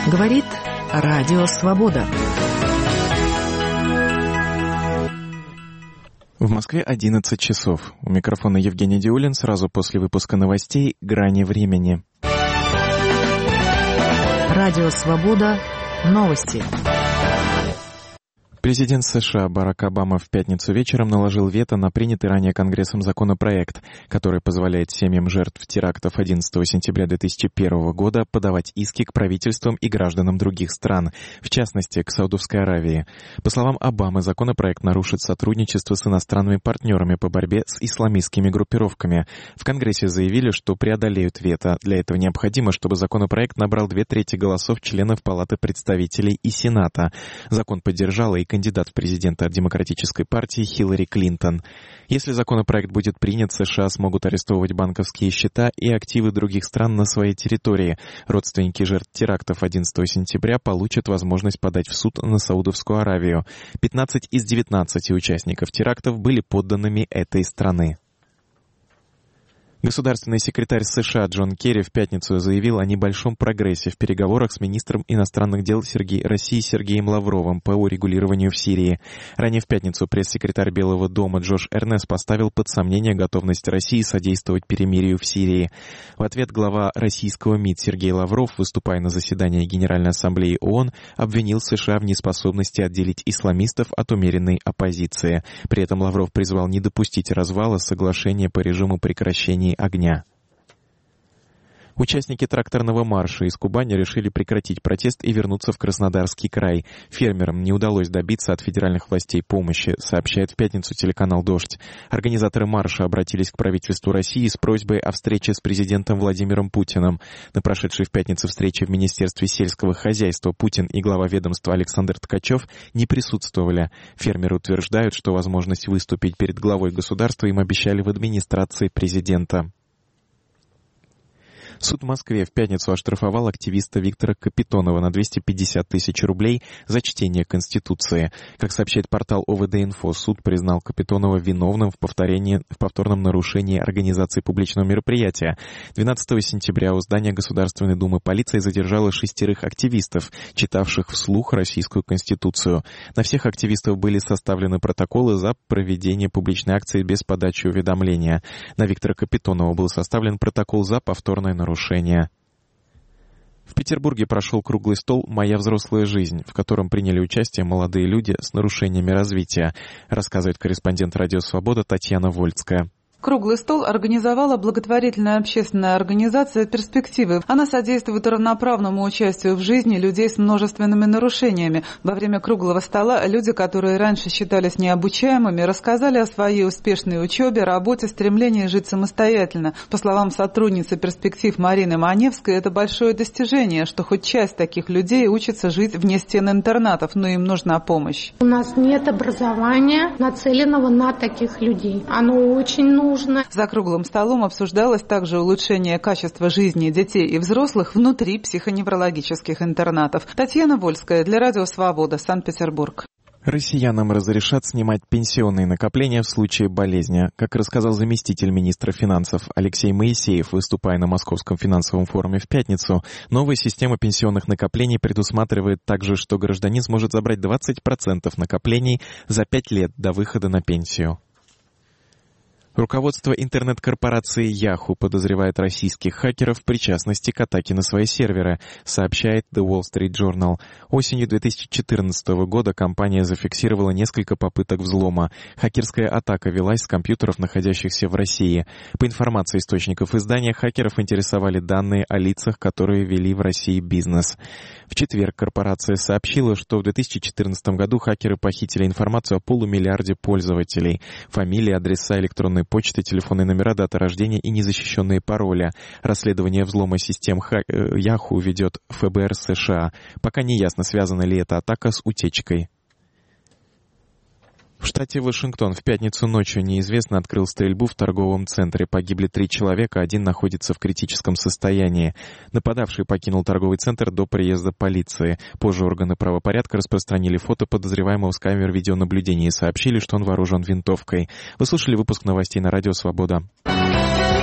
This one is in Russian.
Говорит Радио Свобода. В Москве 11 часов. У микрофона Евгений Диулин. Сразу после выпуска новостей «Грани времени». Радио Свобода. Новости. Президент США Барак Обама в пятницу вечером наложил вето на принятый ранее Конгрессом законопроект, который позволяет семьям жертв терактов 11 сентября 2001 года подавать иски к правительствам и гражданам других стран, в частности, к Саудовской Аравии. По словам Обамы, законопроект нарушит сотрудничество с иностранными партнерами по борьбе с исламистскими группировками. В Конгрессе заявили, что преодолеют вето. Для этого необходимо, чтобы законопроект набрал 2/3 голосов членов Палаты представителей и Сената. Закон поддержала и кандидат в президенты от Демократической партии Хиллари Клинтон. Если законопроект будет принят, США смогут арестовывать банковские счета и активы других стран на своей территории. Родственники жертв терактов 11 сентября получат возможность подать в суд на Саудовскую Аравию. 15 из 19 участников терактов были подданными этой страны. Государственный секретарь США Джон Керри в пятницу заявил о небольшом прогрессе в переговорах с министром иностранных дел России Сергеем Лавровым по урегулированию в Сирии. Ранее в пятницу пресс-секретарь Белого дома Джош Эрнест поставил под сомнение готовность России содействовать перемирию в Сирии. В ответ глава российского МИД Сергей Лавров, выступая на заседании Генеральной Ассамблеи ООН, обвинил США в неспособности отделить исламистов от умеренной оппозиции. При этом Лавров призвал не допустить развала соглашения по режиму прекращения огня. Участники тракторного марша из Кубани решили прекратить протест и вернуться в Краснодарский край. Фермерам не удалось добиться от федеральных властей помощи, сообщает в пятницу телеканал «Дождь». Организаторы марша обратились к правительству России с просьбой о встрече с президентом Владимиром Путиным. На прошедшей в пятницу встрече в Министерстве сельского хозяйства Путин и глава ведомства Александр Ткачев не присутствовали. Фермеры утверждают, что возможность выступить перед главой государства им обещали в администрации президента. Суд в Москве в пятницу оштрафовал активиста Виктора Капитонова на 250 тысяч рублей за чтение Конституции. Как сообщает портал ОВД-Инфо, суд признал Капитонова виновным в повторном нарушении организации публичного мероприятия. 12 сентября у здания Государственной Думы полиция задержала 6 активистов, читавших вслух Российскую Конституцию. На всех активистов были составлены протоколы за проведение публичной акции без подачи уведомления. На Виктора Капитонова был составлен протокол за повторное нарушение. В Петербурге прошел круглый стол «Моя взрослая жизнь», в котором приняли участие молодые люди с нарушениями развития, рассказывает корреспондент «Радио Свобода» Татьяна Вольцкая. Круглый стол организовала благотворительная общественная организация «Перспективы». Она содействует равноправному участию в жизни людей с множественными нарушениями. Во время круглого стола люди, которые раньше считались необучаемыми, рассказали о своей успешной учебе, работе, стремлении жить самостоятельно. По словам сотрудницы «Перспектив» Марины Маневской, это большое достижение, что хоть часть таких людей учится жить вне стен интернатов, но им нужна помощь. У нас нет образования, нацеленного на таких людей. Оно очень нужно. За круглым столом обсуждалось также улучшение качества жизни детей и взрослых внутри психоневрологических интернатов. Татьяна Вольская для Радио Свобода, Санкт-Петербург. Россиянам разрешат снимать пенсионные накопления в случае болезни. Как рассказал заместитель министра финансов Алексей Моисеев, выступая на Московском финансовом форуме в пятницу, новая система пенсионных накоплений предусматривает также, что гражданин сможет забрать 20% накоплений за 5 лет до выхода на пенсию. Руководство интернет-корпорации Yahoo подозревает российских хакеров в причастности к атаке на свои серверы, сообщает The Wall Street Journal. Осенью 2014 года компания зафиксировала несколько попыток взлома. Хакерская атака велась с компьютеров, находящихся в России. По информации источников издания, хакеров интересовали данные о лицах, которые вели в России бизнес. В четверг корпорация сообщила, что в 2014 году хакеры похитили информацию о полумиллиарде пользователей, фамилии, адреса, электронной почты, телефонные номера, дата рождения и незащищенные пароли. Расследование взлома систем Yahoo ведет ФБР США. Пока не ясно, связана ли эта атака с утечкой. В штате Вашингтон в пятницу ночью неизвестно открыл стрельбу в торговом центре. Погибли 3 человека, один находится в критическом состоянии. Нападавший покинул торговый центр до приезда полиции. Позже органы правопорядка распространили фото подозреваемого с камер видеонаблюдения и сообщили, что он вооружен винтовкой. Вы слушали выпуск новостей на Радио Свобода.